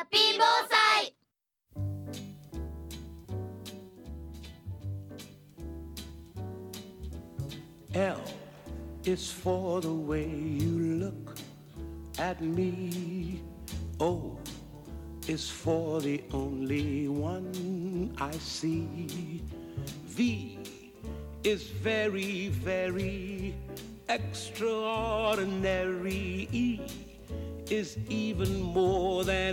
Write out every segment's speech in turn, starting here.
ッピー防災。 L is for the way you look at me. O is for the only one I see. V is very, very extraordinary. E is even more than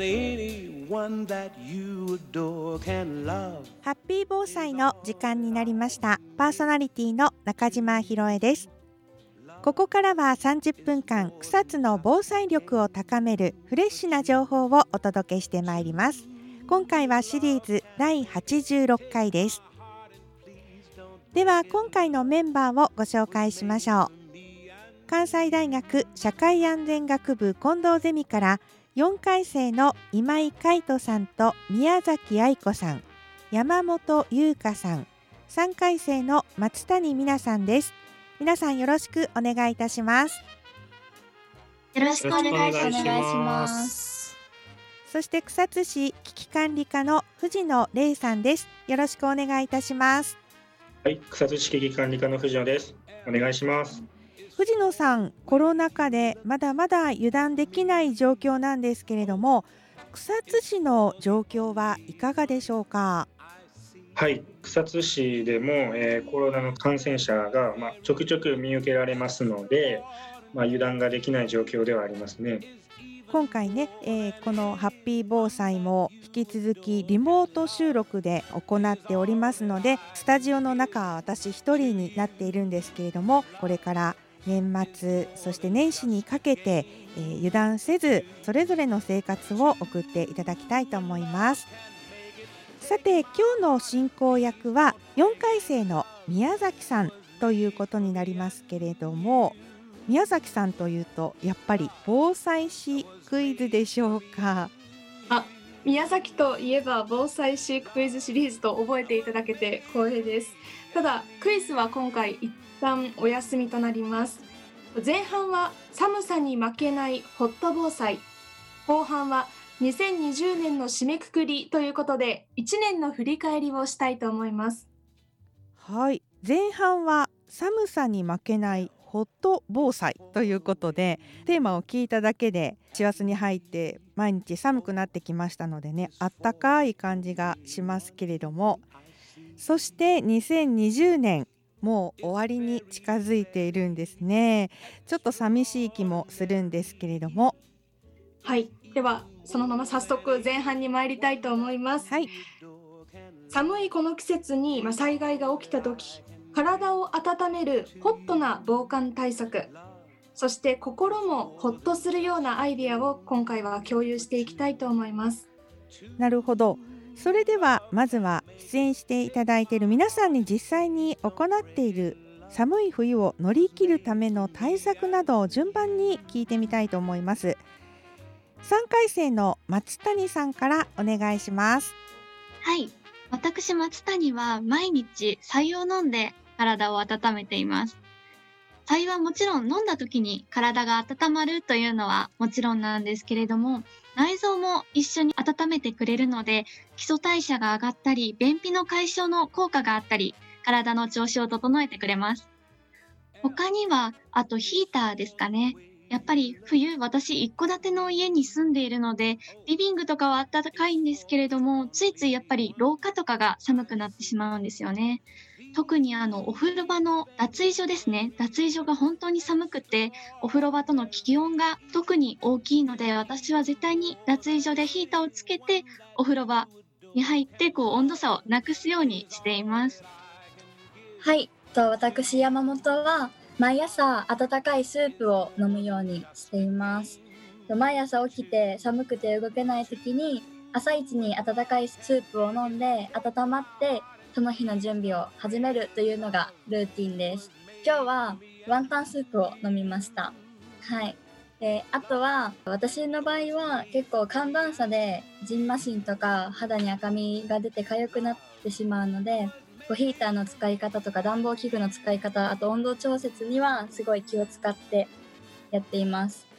anyone that you adore can love. ハッピー防災の時間になりました。パーソナリティの中島ひろえです。ここからは30分間草津の防災力を高めるフレッシュな情報をお届けしてまいります。今回はシリーズ第86回です。では今回のメンバーをご紹介しましょう。関西大学社会安全学部近藤ゼミから4回生の今井海人さんと宮崎愛子さん、山本優香さん、3回生の松谷美奈さんです。皆さんよろしくお願いいたします。 よろしくお願いします。 そして草津市危機管理課の藤野玲さんです。よろしくお願いいたします。 はい、草津市危機管理課の藤野です。お願いします。 藤野さん、コロナ禍でまだまだ油断できない状況なんですけれども、草津市の状況はいかがでしょうか。 はい、草津市でも、コロナの感染者が、ちょくちょく見受けられますので、油断ができない状況ではありますね。 今回ね、このハッピー防災も引き続きリモート収録で行っておりますので、スタジオの中は私一人になっているんですけれども、これから年末そして年始にかけて、油断せずそれぞれの生活を送っていただきたいと思います。さて今日の進行役は4回生の宮崎さんということになりますけれども、宮崎さんというとやっぱり防災史クイズでしょうか。 宮崎といえば防災史クイズシリーズと覚えていただけて光栄です。ただクイズは今回一旦お休みとなります。前半は寒さに負けないホット防災、後半は2020年の締めくくりということで1年の振り返りをしたいと思います。 はい、前半は寒さに負けないホット防災ということで、テーマを聞いただけで師走に入って毎日寒くなってきましたのでね、あったかい感じがしますけれども、そして2020年もう終わりに近づいているんですね。ちょっと寂しい気もするんですけれども、 はい、ではそのまま早速前半に参りたいと思います。 はい、 寒いこの季節に災害が起きた時、体を温めるホットな防寒対策、そして心もホッとするようなアイデアを今回は共有していきたいと思います。 なるほど。それではまずは出演していただいている皆さんに実際に行っている寒い冬を乗り切るための対策などを順番に聞いてみたいと思います。3回生の松谷さんからお願いします。 はい、私松谷は毎日白湯を飲んで体を温めています。白湯はもちろん飲んだ時に体が温まるというのはもちろんなんですけれども、内臓も一緒に温めてくれるので、基礎代謝が上がったり便秘の解消の効果があったり、体の調子を整えてくれます。他にはあとヒーターですかね。やっぱり冬、私一戸建ての家に住んでいるので、リビングとかは暖かいんですけれども、ついついやっぱり廊下とかが寒くなってしまうんですよね。特にお風呂場の脱衣所ですね。脱衣所が本当に寒くて、お風呂場との気温が特に大きいので、私は絶対に脱衣所でヒーターをつけて、お風呂場に入って温度差をなくすようにしています。 はい、私山本は毎朝温かいスープを飲むようにしています。毎朝起きて寒くて動けない時に朝一に温かいスープを飲んで温まってその日の準備を始めるというのがルーティンです。今日はワンタンスープを飲みました。はい。あとは私の場合は結構寒暖差でジンマシンとか肌に赤みが出て痒くなってしまうので、ヒーターの使い方とか暖房器具の使い方、あと温度調節にはすごい気を使ってやっています。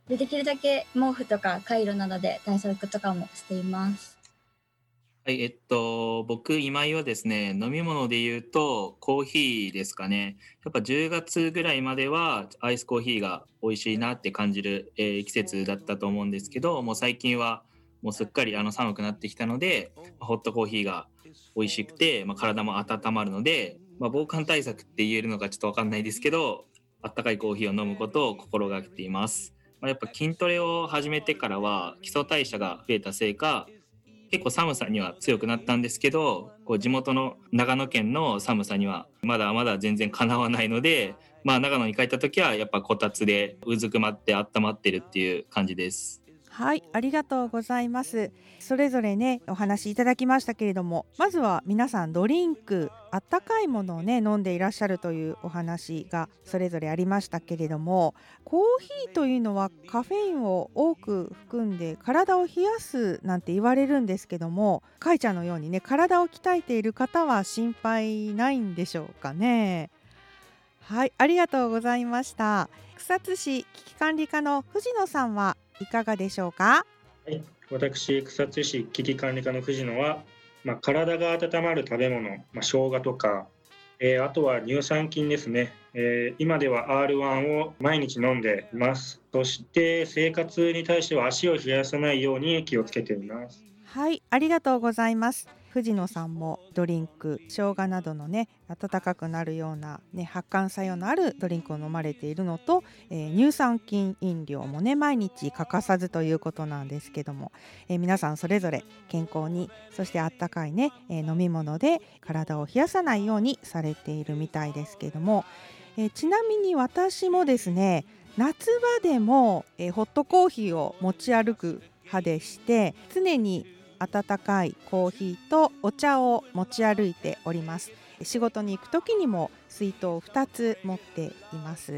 できるだけ毛布とかカイロなどで対策とかもしています。 はい、僕、今井はですね、飲み物で言うと、コーヒーですかね。やっぱ10月ぐらいまでは、アイスコーヒーが美味しいなって感じる、季節だったと思うんですけど、もう最近は、もうすっかり寒くなってきたので、ホットコーヒーが美味しくて、体も温まるので、防寒対策って言えるのかちょっとわかんないですけど、あったかいコーヒーを飲むことを心がけています。やっぱ筋トレを始めてからは、基礎代謝が増えたせいか、結構寒さには強くなったんですけど、地元の長野県の寒さにはまだまだ全然かなわないので、長野に帰った時はやっぱこたつでうずくまって温まってるっていう感じです。 はい、ありがとうございます。それぞれねお話いただきましたけれども、まずは皆さんドリンク、あったかいものをね飲んでいらっしゃるというお話がそれぞれありましたけれども、コーヒーというのはカフェインを多く含んで体を冷やすなんて言われるんですけども、かいちゃんのようにね体を鍛えている方は心配ないんでしょうかね。はい、ありがとうございました。草津市危機管理課の藤野さんはいかがでしょうか。 はい、私草津市危機管理課の藤野は、体が温まる食べ物、生姜とか、あとは乳酸菌ですね、今では R1 を毎日飲んでいます。そして生活に対しては足を冷やさないように気をつけています。 はい、ありがとうございます。藤野さんもドリンク、生姜などのね温かくなるような、発汗作用のあるドリンクを飲まれているのと、乳酸菌飲料もね毎日欠かさずということなんですけども、皆さんそれぞれ健康に、そしてあったかいね、飲み物で体を冷やさないようにされているみたいですけども、ちなみに私もですね夏場でも、ホットコーヒーを持ち歩く派でして、常に温かいコーヒーとお茶を持ち歩いております。仕事に行く時にも水筒を2つ持っています。 はい、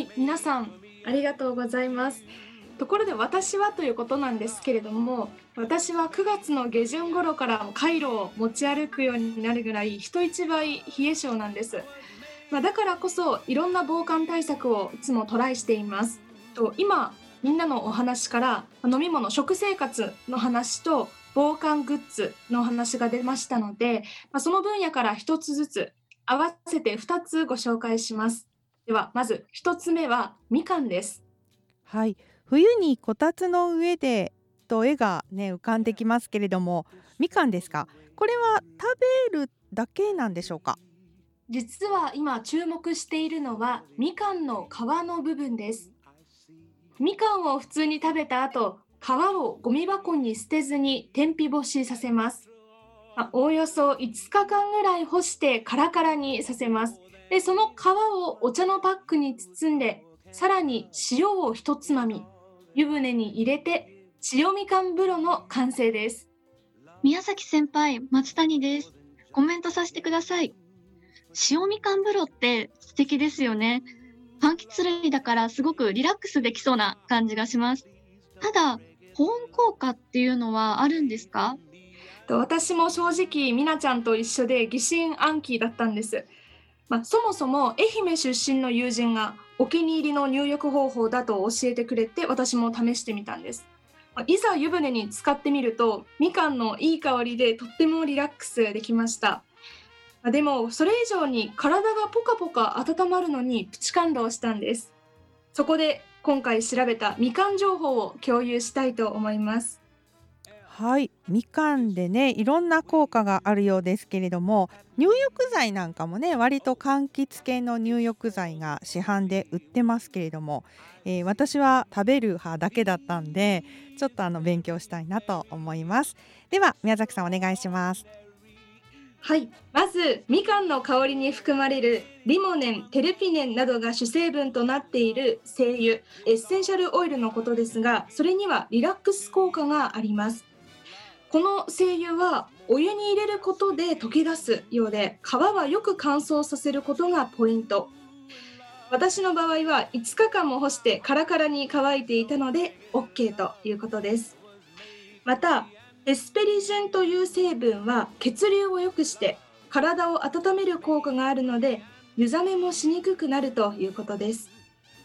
皆さんありがとうございます。ところで私はということなんですけれども、私は9月の下旬頃からカイロを持ち歩くようになるぐらい人一倍冷え性なんです。だからこそいろんな防寒対策をいつもトライしています。今みんなのお話から飲み物、食生活の話と防寒グッズの話が出ましたので、その分野から一つずつ合わせて2つご紹介します。ではまず1つ目はみかんです。 はい、冬にこたつの上でと絵がね浮かんできますけれども、みかんですか。これは食べるだけなんでしょうか。 実は今注目しているのはみかんの皮の部分です。みかんを普通に食べた後、皮をゴミ箱に捨てずに天日干しさせます。おおよそ5日間ぐらい干してカラカラにさせます。で、その皮をお茶のパックに包んで、さらに塩を一つまみ、湯船に入れて塩みかん風呂の完成です。 宮崎先輩、松谷です。コメントさせてください。塩みかん風呂って素敵ですよね。柑橘類だからすごくリラックスできそうな感じがします。ただ、保温効果っていうのはあるんですか？ 私も正直みなちゃんと一緒で疑心暗鬼だったんです。そもそも愛媛出身の友人がお気に入りの入浴方法だと教えてくれて、私も試してみたんです。いざ湯船に浸かってみると、みかんのいい香りでとってもリラックスできました。でもそれ以上に体がポカポカ温まるのにプチ感動したんです。そこで今回調べたみかん情報を共有したいと思います。 はい、みかんでねいろんな効果があるようですけれども、入浴剤なんかもね割と柑橘系の入浴剤が市販で売ってますけれども、私は食べる派だけだったんでちょっと勉強したいなと思います。では宮崎さんお願いします。 はい、まずみかんの香りに含まれるリモネン、テルピネンなどが主成分となっている精油、エッセンシャルオイルのことですが、それにはリラックス効果があります。この精油はお湯に入れることで溶け出すようで、皮はよく乾燥させることがポイント。私の場合は5日間も干してカラカラに乾いていたので OK ということです。またエスペリジェンという成分は血流を良くして体を温める効果があるので湯冷めもしにくくなるということです。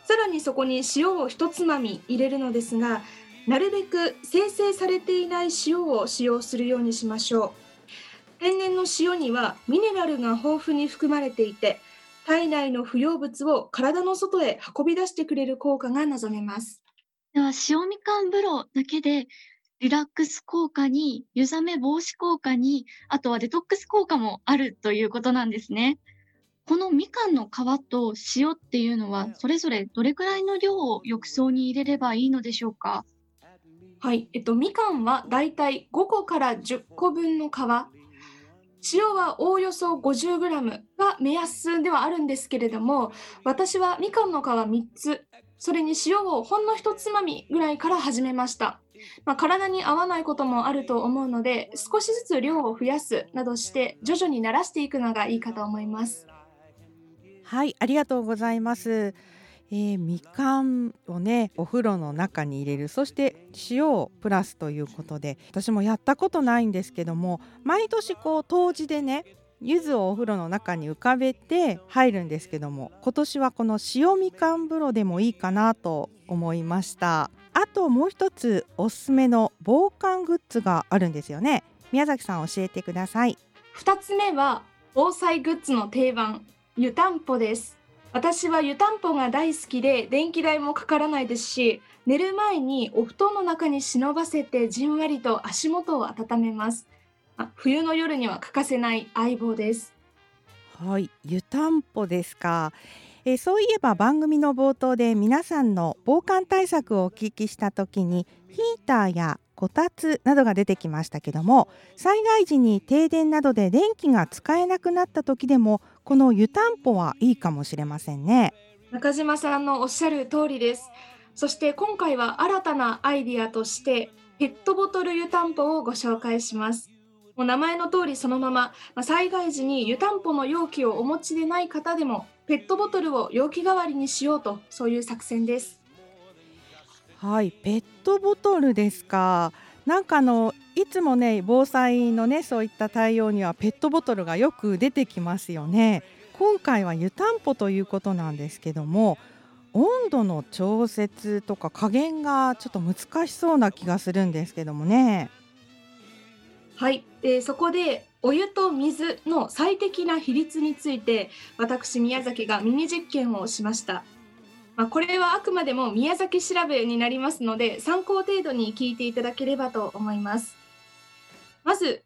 さらにそこに塩を一つまみ入れるのですが、なるべく精製されていない塩を使用するようにしましょう。天然の塩にはミネラルが豊富に含まれていて、体内の不要物を体の外へ運び出してくれる効果が望めます。 では塩みかん風呂だけでリラックス効果に湯冷め防止効果に、あとはデトックス効果もあるということなんですね。このみかんの皮と塩っていうのはそれぞれどれくらいの量を浴槽に入れればいいのでしょうか？ はい、みかんはだいたい5個から10個分の皮、塩はおおよそ 50g が目安ではあるんですけれども、私はみかんの皮3つ、それに塩をほんの一つまみぐらいから始めました。体に合わないこともあると思うので、少しずつ量を増やすなどして徐々に慣らしていくのがいいかと思います。 はい、ありがとうございます。みかんをね、お風呂の中に入れる、そして塩をプラスということで、私もやったことないんですけども、毎年冬至でね、柚子をお風呂の中に浮かべて入るんですけども、今年はこの塩みかん風呂でもいいかなと思いました。あともう一つおすすめの防寒グッズがあるんですよね。宮崎さん教えてください。 2つ目は防災グッズの定番、湯たんぽです。私は湯たんぽが大好きで、電気代もかからないですし、寝る前にお布団の中に忍ばせてじんわりと足元を温めます。冬の夜には欠かせない相棒です。 はい、湯たんぽですか。そういえば番組の冒頭で皆さんの防寒対策をお聞きした時に、ヒーターやこたつなどが出てきましたけども、災害時に停電などで電気が使えなくなった時でもこの湯たんぽはいいかもしれませんね。 中島さんのおっしゃる通りです。そして今回は新たなアイディアとしてペットボトル湯たんぽをご紹介します。もう名前の通りそのまま、災害時に湯たんぽの容器をお持ちでない方でもペットボトルを容器代わりにしようと、そういう作戦です。 はい、ペットボトルですか。なんかいつもね、防災のね、そういった対応にはペットボトルがよく出てきますよね。今回は湯たんぽということなんですけども、温度の調節とか加減がちょっと難しそうな気がするんですけどもね。 はい、そこでお湯と水の最適な比率について私宮崎がミニ実験をしました。これはあくまでも宮崎調べになりますので、参考程度に聞いていただければと思います。まず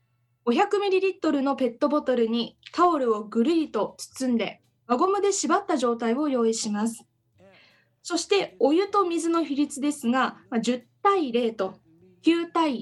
500ml のペットボトルにタオルをぐるりと包んで輪ゴムで縛った状態を用意します。そしてお湯と水の比率ですが、10対0と9対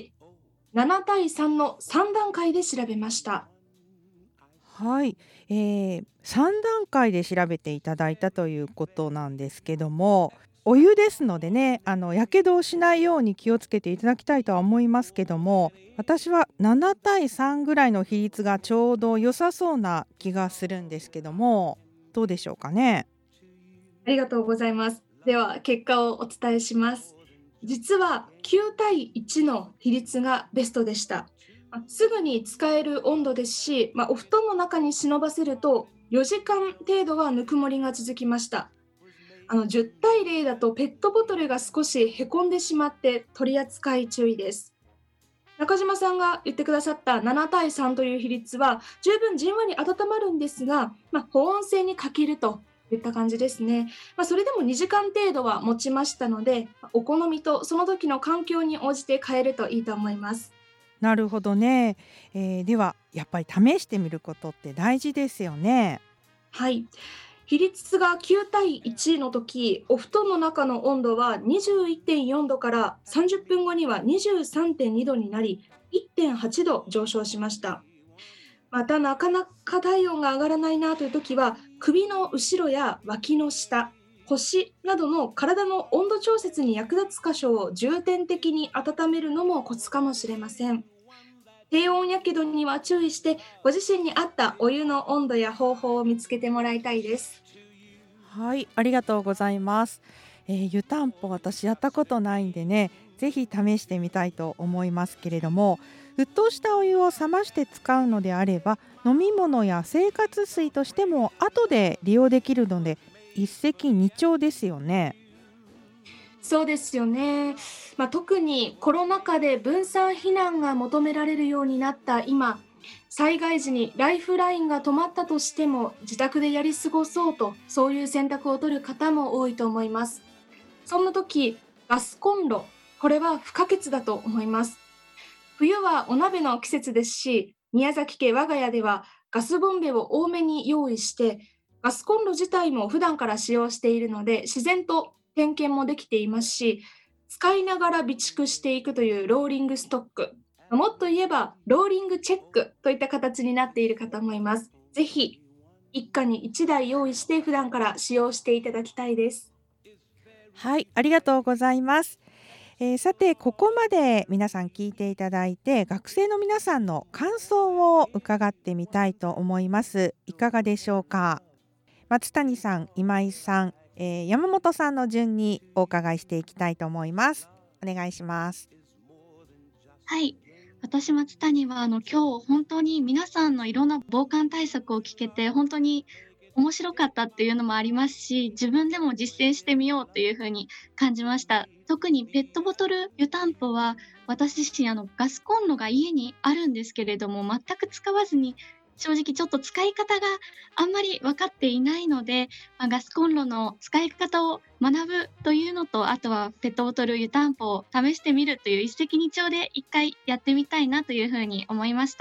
1、7対3の3段階で調べました。 はい、3段階で調べていただいたということなんですけども、お湯ですのでね、やけどをしないように気をつけていただきたいとは思いますけども、私は7対3ぐらいの比率がちょうど良さそうな気がするんですけども、どうでしょうかね。 ありがとうございます。では結果をお伝えします。実は9対1の比率がベストでした。すぐに使える温度ですし、お布団の中に忍ばせると4時間程度はぬくもりが続きました。10対0だとペットボトルが少しへこんでしまって取り扱い注意です。中島さんが言ってくださった7対3という比率は十分じんわり温まるんですが、保温性に欠けるといった感じですね。それでも2時間程度は持ちましたので、お好みとその時の環境に応じて変えるといいと思います。 なるほどね。ではやっぱり試してみることって大事ですよね。 はい、比率が9対1の時、お布団の中の温度は 21.4 度から30分後には 23.2 度になり 1.8 度上昇しました。またなかなか体温が上がらないなという時は、首の後ろや脇の下、腰などの体の温度調節に役立つ箇所を重点的に温めるのもコツかもしれません。低温やけどには注意して、ご自身に合ったお湯の温度や方法を見つけてもらいたいです。 はい、ありがとうございます。湯たんぽ私やったことないんでね、ぜひ試してみたいと思いますけれども、沸騰したお湯を冷まして使うのであれば、飲み物や生活水としても後で利用できるので一石二鳥ですよね。 そうですよね。特にコロナ禍で分散避難が求められるようになった今、災害時にライフラインが止まったとしても自宅でやり過ごそうと、そういう選択を取る方も多いと思います。そんな時、ガスコンロ、これは不可欠だと思います。冬はお鍋の季節ですし、宮崎家我が家ではガスボンベを多めに用意して、ガスコンロ自体も普段から使用しているので、自然と点検もできていますし、使いながら備蓄していくというローリングストック、もっと言えばローリングチェックといった形になっている方もいます。ぜひ一家に1台用意して普段から使用していただきたいです。 はい、ありがとうございます。さて、ここまで皆さん聞いていただいて、学生の皆さんの感想を伺ってみたいと思います。いかがでしょうか。松谷さん、今井さん、山本さんの順にお伺いしていきたいと思います。お願いします。 はい、私松谷は今日本当に皆さんのいろんな防寒対策を聞けて本当に面白かったっていうのもありますし、自分でも実践してみようというふうに感じました。特にペットボトル湯たんぽは私自身ガスコンロが家にあるんですけれども、全く使わずに正直ちょっと使い方があんまり分かっていないので、ガスコンロの使い方を学ぶというのと、あとはペットボトル湯たんぽを試してみるという一石二鳥で一回やってみたいなというふうに思いました。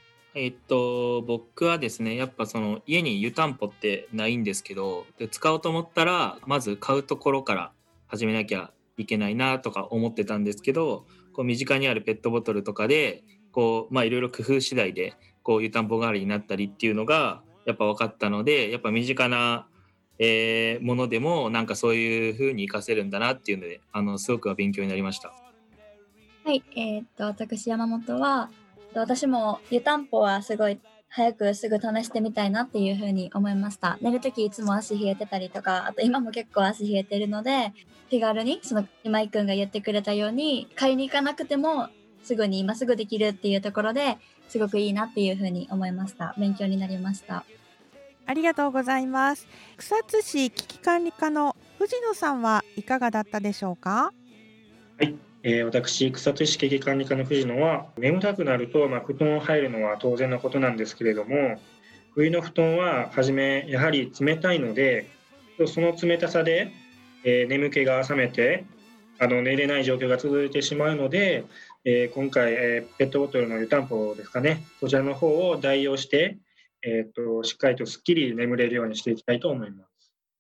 僕はですね、やっぱ家に湯たんぽってないんですけど、使おうと思ったらまず買うところから始めなきゃいけないなとか思ってたんですけど、身近にあるペットボトルとかでいろいろ工夫次第で湯たんぽ代わりになったりっていうのがやっぱ分かったので、やっぱ身近な、ものでもなんかそういう風に活かせるんだなっていうのですごく勉強になりました。 はい、私山本は私も湯たんぽはすごい早くすぐ試してみたいなっていう風に思いました。寝るときいつも足冷えてたりとか、あと今も結構足冷えてるので、手軽に今井くんが言ってくれたように買いに行かなくてもすぐに今すぐできるっていうところですごくいいなっていう風に思いました。勉強になりました。 ありがとうございます。草津市危機管理課の藤野さんはいかがだったでしょうか。 はい、私草津市危機管理課の藤野は、眠たくなると布団を入るのは当然のことなんですけれども、冬の布団ははじめやはり冷たいので、その冷たさで、眠気が覚めて寝れない状況が続いてしまうので、今回、ペットボトルの湯たんぽですかね、そちらの方を代用して、しっかりとすっきり眠れるようにしていきたいと思います。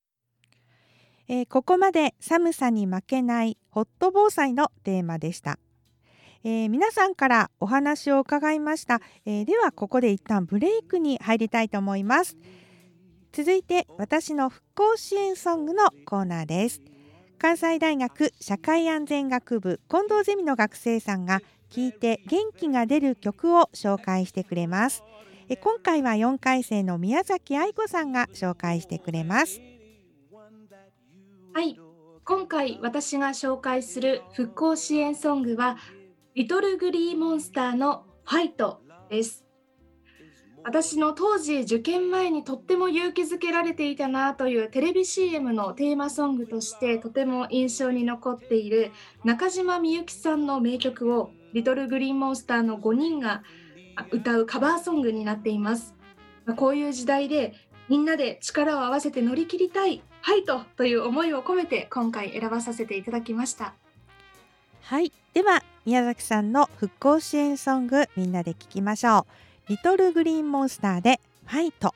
ここまで寒さに負けないホット防災のテーマでした。皆さんからお話を伺いました。ではここで一旦ブレイクに入りたいと思います。続いて私の復興支援ソングのコーナーです。関西大学社会安全学部近藤ゼミの学生さんが聴いて元気が出る曲を紹介してくれます。今回は4回生の宮崎愛子さんが紹介してくれます。 はい、今回私が紹介する復興支援ソングはリトルグリーモンスターのファイトです。私の当時受験前にとっても勇気づけられていたなというテレビ CM のテーマソングとしてとても印象に残っている中島みゆきさんの名曲をリトルグリーンモンスターの5人が歌うカバーソングになっています。こういう時代でみんなで力を合わせて乗り切りたいファイトという思いを込めて今回選ばさせていただきました。 はい、では宮崎さんの復興支援ソングみんなで聴きましょう。リトルグリーンモンスターでファイト。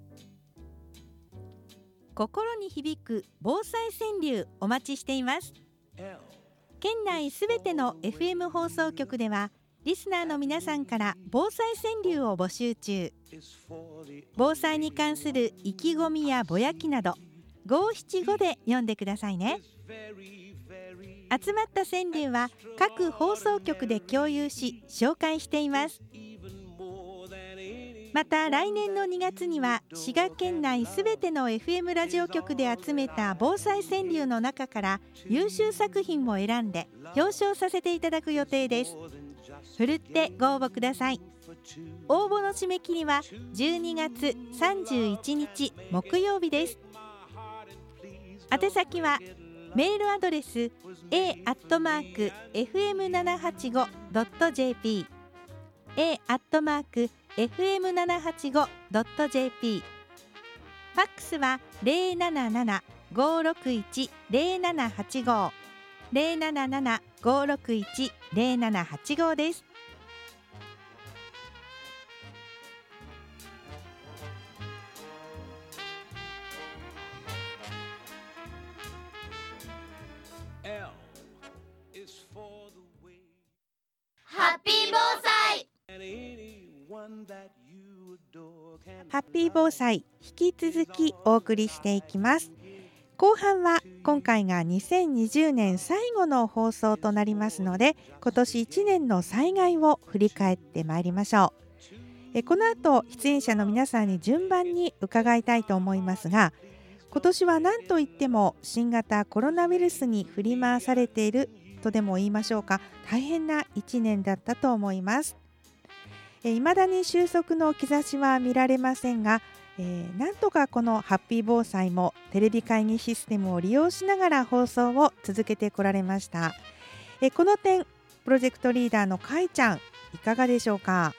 心に響く防災川柳お待ちしています。県内すべての FM 放送局ではリスナーの皆さんから防災川柳を募集中。防災に関する意気込みやぼやきなど575で読んでくださいね。集まった川柳は各放送局で共有し紹介しています。また来年の2月には滋賀県内すべての FM ラジオ局で集めた防災川柳の中から優秀作品を選んで表彰させていただく予定です。ふるってご応募ください。応募の締め切りは12月31日木曜日です。 宛先はメールアドレス a@fm785.jp a@fm785.jp ファックスは 077-561-0785 077-561-0785 です。 ハッピー防災。 ハッピー防災、引き続きお送りしていきます。後半は今回が2020年最後の放送となりますので、今年1年の災害を振り返ってまいりましょう。この後出演者の皆さんに順番に伺いたいと思いますが、今年は何といっても新型コロナウイルスに振り回されているとでも言いましょうか、大変な1年だったと思います。未だに収束の兆しは見られませんが、なんとかこのハッピー防災もテレビ会議システムを利用しながら放送を続けてこられました。この点、プロジェクトリーダーのかいちゃん、いかがでしょうか。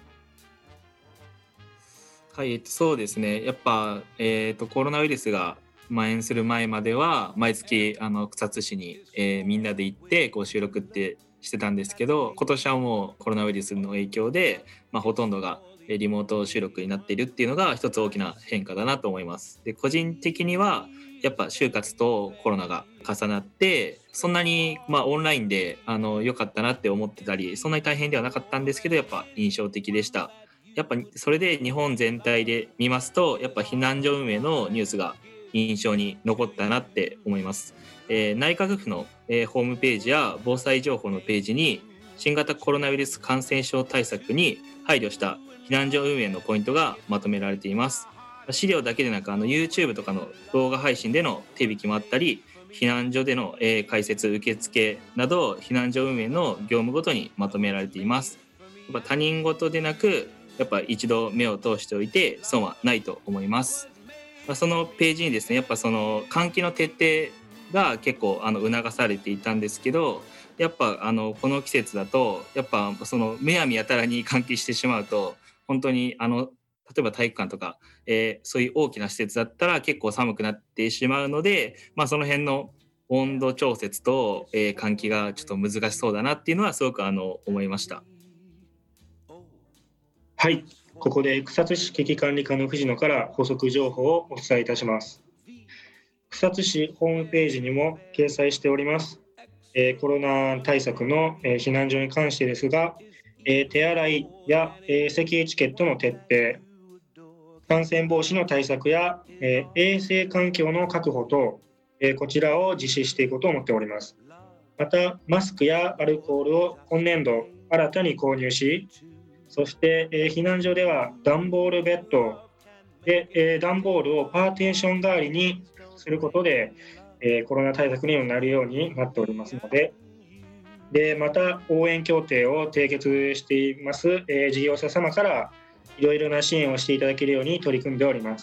はい、そうですね。やっぱ、コロナウイルスが蔓延する前までは毎月草津市に、みんなで行ってこう収録ってしてたんですけど、今年はもうコロナウイルスの影響で、ほとんどがリモート収録になっているっていうのが一つ大きな変化だなと思います。で、個人的にはやっぱ就活とコロナが重なってそんなにオンラインで良かったなって思ってたり、そんなに大変ではなかったんですけど、やっぱ印象的でした。やっぱそれで日本全体で見ますと、やっぱ避難所運営のニュースが印象に残ったなって思います。内閣府の、ホームページや防災情報のページに新型コロナウイルス感染症対策に配慮した避難所運営のポイントがまとめられています。資料だけでなくYouTube とかの動画配信での手引きもあったり、避難所での、開設受付など避難所運営の業務ごとにまとめられています。やっぱ他人事でなく、やっぱ一度目を通しておいて損はないと思います。そのページにですね、やっぱその換気の徹底が結構促されていたんですけど、やっぱこの季節だとやっぱそのむやみやたらに換気してしまうと、本当に例えば体育館とか、そういう大きな施設だったら結構寒くなってしまうので、その辺の温度調節と、換気がちょっと難しそうだなっていうのはすごく思いました。 はい、ここで草津市危機管理課の藤野から補足情報をお伝えいたします。草津市ホームページにも掲載しております、コロナ対策の、避難所に関してですが、手洗いや、席エチケットの徹底、感染防止の対策や、衛生環境の確保等、こちらを実施していこうと思っております。またマスクやアルコールを今年度新たに購入し、そして、避難所では段ボールベッドで、段ボールをパーテーション代わりにすることで、コロナ対策にもなるようになっておりますので、また応援協定を締結しています、事業者様からいろいろな支援をしていただけるように取り組んでおります。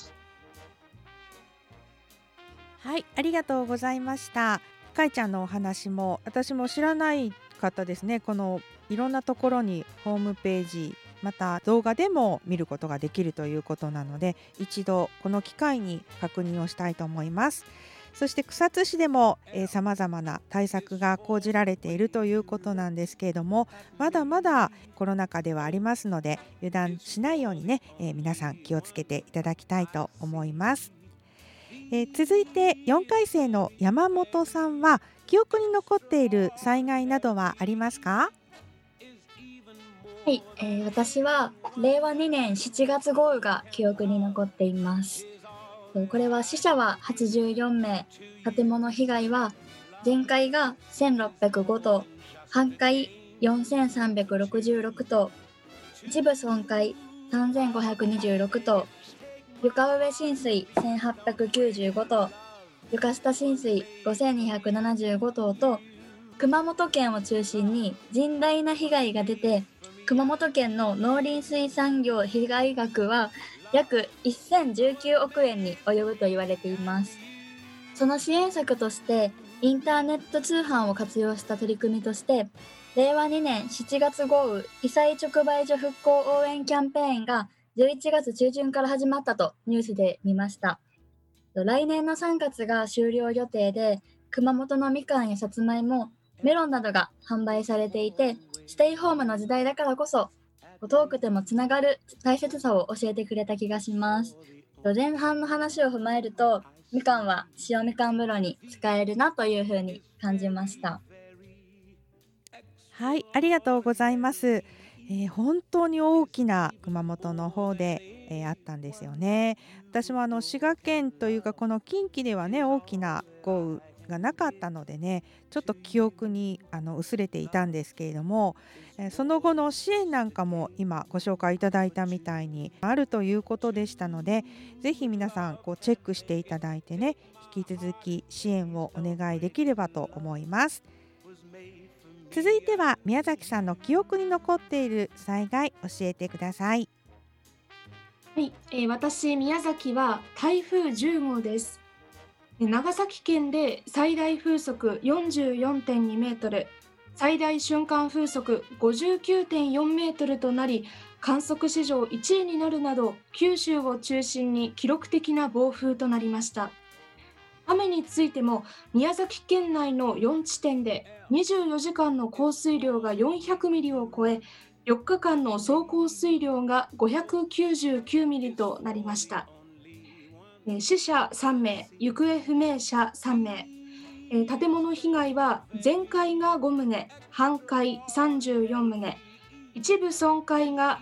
はい、ありがとうございました。かいちゃんのお話も私も知らない方ですね。このいろんなところにホームページ、また動画でも見ることができるということなので、一度この機会に確認をしたいと思います。そして草津市でもさまざまな対策が講じられているということなんですけれども、まだまだコロナ禍ではありますので油断しないようにね、皆さん気をつけていただきたいと思います。続いて4回生の山本さんは記憶に残っている災害などはありますか？ はい、私は令和2年7月豪雨が記憶に残っています。これは死者は84名、建物被害は全壊が1605棟、半壊4366棟、一部損壊3526棟、床上浸水1895棟、床下浸水5275棟と、熊本県を中心に甚大な被害が出て、熊本県の農林水産業被害額は約1019億円に及ぶと言われています。 その支援策としてインターネット通販を活用した取り組みとして、令和2年7月豪雨被災直売所復興応援キャンペーンが11月中旬から始まったとニュースで見ました。来年の3月が終了予定で、熊本のみかんやさつまいも、メロンなどが販売されていて、ステイホームの時代だからこそ遠くてもつながる大切さを教えてくれた気がします。前半の話を踏まえると、みかんは塩みかん風呂に使えるなというふうに感じました。 はい、ありがとうございます。本当に大きな熊本の方で、あったんですよね。私も滋賀県というかこの近畿ではね、大きな豪雨がなかったのでね、ちょっと記憶に薄れていたんですけれども、その後の支援なんかも今ご紹介いただいたみたいにあるということでしたので、ぜひ皆さんチェックしていただいてね、引き続き支援をお願いできればと思います。続いては宮崎さんの記憶に残っている災害教えてください。 はい、私宮崎は台風10号です。長崎県で最大風速 44.2 メートル、最大瞬間風速 59.4 メートルとなり、観測史上1位になるなど九州を中心に記録的な暴風となりました。雨についても宮崎県内の4地点で24時間の降水量が400ミリを超え、4日間の総降水量が599ミリとなりました。死者3名、行方不明者3名、建物被害は全壊が5棟、半壊34棟、一部損壊が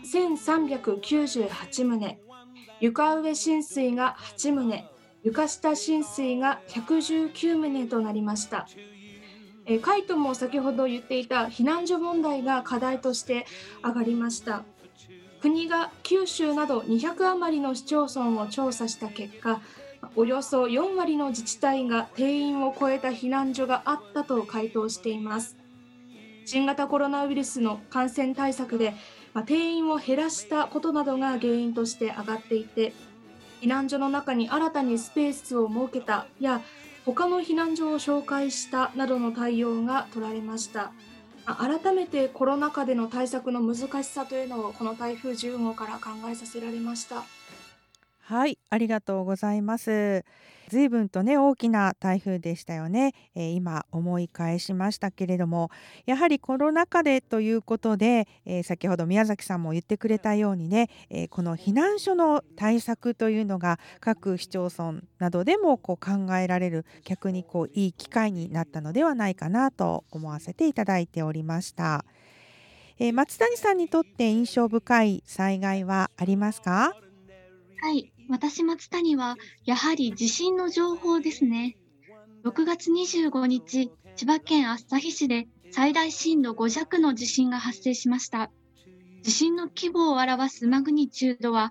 1398棟、床上浸水が8棟、床下浸水が119棟となりました。カイトも先ほど言っていた避難所問題が課題として上がりました。国が九州など200余りの市町村を調査した結果、およそ4割の自治体が定員を超えた避難所があったと回答しています。新型コロナウイルスの感染対策で、定員を減らしたことなどが原因として上がっていて、避難所の中に新たにスペースを設けたや他の避難所を紹介したなどの対応が取られました。改めてコロナ禍での対策の難しさというのをこの台風10号から考えさせられました。 はい、ありがとうございます。随分とね、大きな台風でしたよね。今思い返しましたけれども、やはりコロナ禍でということで、先ほど宮崎さんも言ってくれたようにね、この避難所の対策というのが各市町村などでも考えられる、逆にいい機会になったのではないかなと思わせていただいておりました。松谷さんにとって印象深い災害はありますか？ はい、私松谷はやはり地震の情報ですね。6月25日、千葉県旭市で最大震度5弱の地震が発生しました。地震の規模を表すマグニチュードは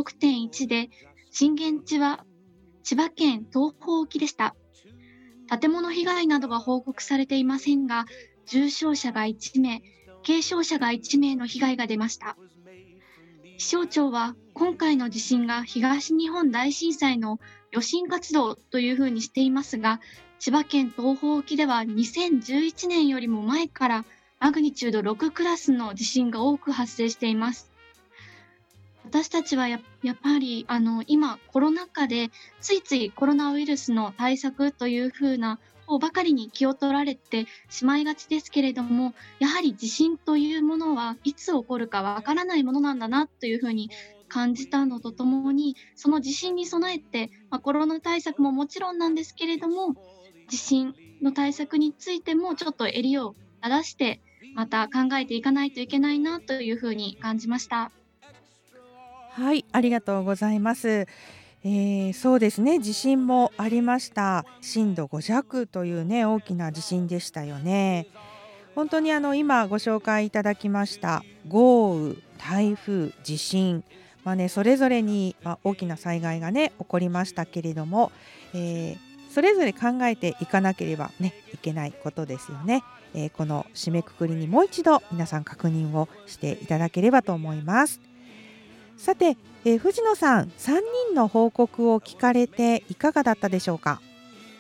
6.1 で、震源地は千葉県東方沖でした。建物被害などは報告されていませんが、重傷者が1名、軽傷者が1名の被害が出ました。気象庁は今回の地震が東日本大震災の余震活動というふうにしていますが、千葉県東方沖では2011年よりも前からマグニチュード6クラスの地震が多く発生しています。私たちはやっぱり今コロナ禍でついついコロナウイルスの対策というふうな方ばかりに気を取られてしまいがちですけれども、やはり地震というものはいつ起こるかわからないものなんだなというふうに感じたのとともに、その地震に備えて、コロナ対策ももちろんなんですけれども、地震の対策についてもちょっと襟を正してまた考えていかないといけないなというふうに感じました。 はい、ありがとうございます。そうですね、地震もありました。震度5弱というね、大きな地震でしたよね。本当に今ご紹介いただきました豪雨、台風、地震、それぞれに、大きな災害がね起こりましたけれども、それぞれ考えていかなければねいけないことですよね。この締めくくりにもう一度皆さん確認をしていただければと思います。さて、藤野さん、3人の報告を聞かれていかがだったでしょうか？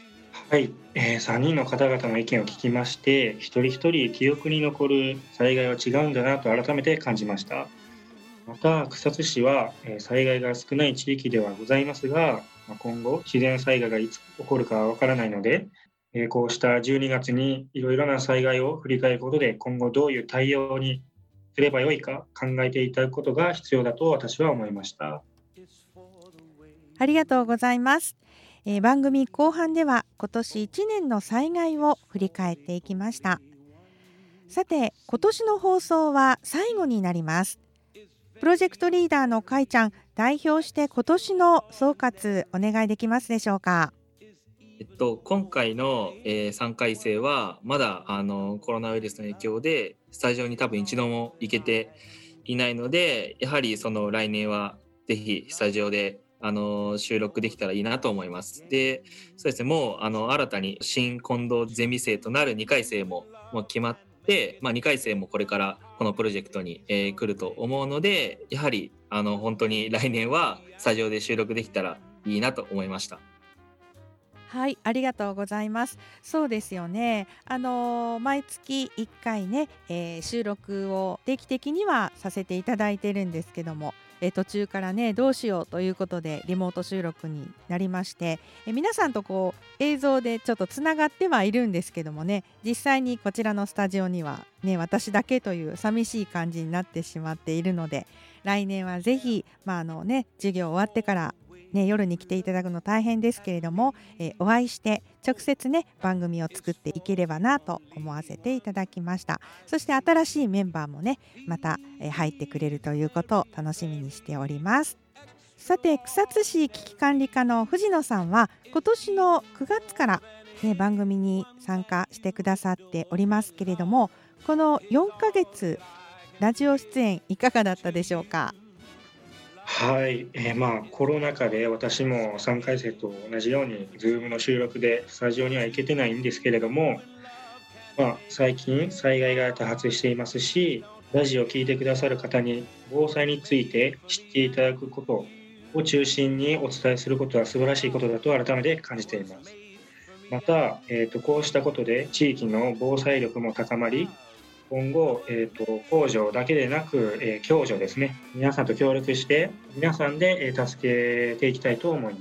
はい、3人の方々の意見を聞きまして、一人一人記憶に残る災害は違うんだなと改めて感じました。また草津市は災害が少ない地域ではございますが、今後自然災害がいつ起こるかわからないので、こうした12月にいろいろな災害を振り返ることで、今後どういう対応にすればよいか考えていただくことが必要だと私は思いました。 ありがとうございます。番組後半では今年1年の災害を振り返っていきました。さて、今年の放送は最後になります。プロジェクトリーダーのかいちゃん、代表して今年の総括お願いできますでしょうか。 今回の、3回生はまだコロナウイルスの影響でスタジオに多分一度も行けていないので、やはりその来年はぜひスタジオで収録できたらいいなと思います。で、そうですね、もう新たに新近藤ゼミ生となる2回生もう決まって、2回生もこれからこのプロジェクトに、来ると思うので、やはり本当に来年はスタジオで収録できたらいいなと思いました。 はい、ありがとうございます。そうですよね。毎月1回ね、収録を定期的にはさせていただいてるんですけども、途中からねどうしようということでリモート収録になりまして、皆さんとこう映像でちょっとつながってはいるんですけどもね、実際にこちらのスタジオにはね私だけという寂しい感じになってしまっているので、来年はぜひ授業終わってから夜に来ていただくの大変ですけれども、お会いして直接ね番組を作っていければなと思わせていただきました。そして新しいメンバーもねまた、入ってくれるということを楽しみにしております。さて、草津市危機管理課の藤野さんは今年の9月から、番組に参加してくださっておりますけれども、この4ヶ月ラジオ出演いかがだったでしょうか。 はい、コロナ禍で私も3回生と同じように Zoom の収録でスタジオには行けてないんですけれども、最近災害が多発していますし、ラジオを聞いてくださる方に防災について知っていただくことを中心にお伝えすることは素晴らしいことだと改めて感じています。また、こうしたことで地域の防災力も高まり、今後、公助だけでなく、共助ですね、皆さんと協力して皆さんで、助けていきたいと思います。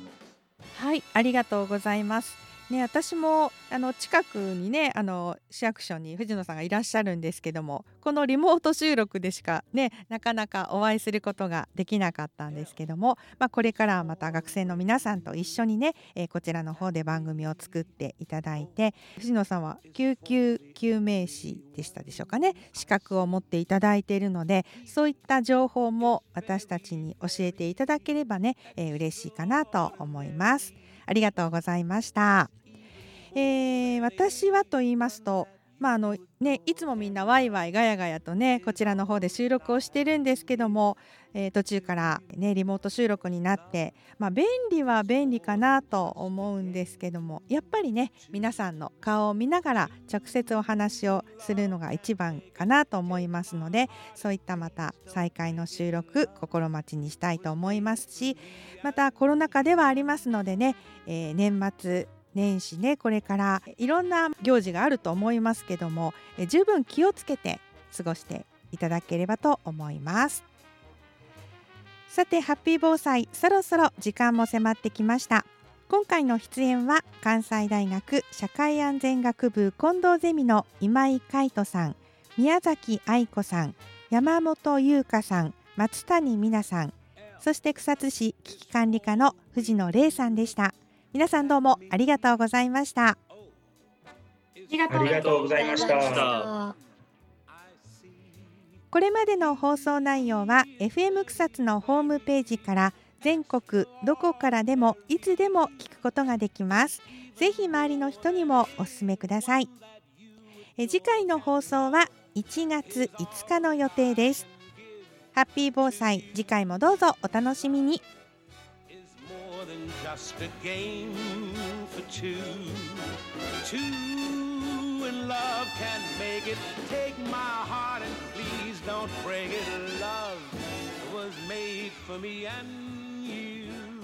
はい、ありがとうございます。私も近くにね市役所に藤野さんがいらっしゃるんですけども、このリモート収録でしかねなかなかお会いすることができなかったんですけども、これからはまた学生の皆さんと一緒にね、こちらの方で番組を作っていただいて、藤野さんは救急救命士でしたでしょうかね、資格を持っていただいているので、そういった情報も私たちに教えていただければね、嬉しいかなと思います。ありがとうございました。私はと言いますと、いつもみんなワイワイガヤガヤとねこちらの方で収録をしてるんですけども、途中からねリモート収録になって、便利は便利かなと思うんですけども、やっぱりね皆さんの顔を見ながら直接お話をするのが一番かなと思いますので、そういったまた再開の収録心待ちにしたいと思いますし、またコロナ禍ではありますのでね、年末年始ねこれからいろんな行事があると思いますけども、十分気をつけて過ごしていただければと思います。さて、ハッピー防災そろそろ時間も迫ってきました。今回の出演は関西大学社会安全学部近藤ゼミの今井海人さん、宮崎愛子さん、山本優香さん、松谷美奈さん、そして草津市危機管理課の藤野玲さんでした。皆さんどうもありがとうございました。 ありがとうございました。 これまでの放送内容は FM 草津のホームページから全国どこからでもいつでも聞くことができます。ぜひ周りの人にもお勧めください。次回の放送は1月5日の予定です。ハッピー防災、次回もどうぞお楽しみに。 Just a game for two. Two in love can make it. Take my heart and please don't break it. Love was made for me and you.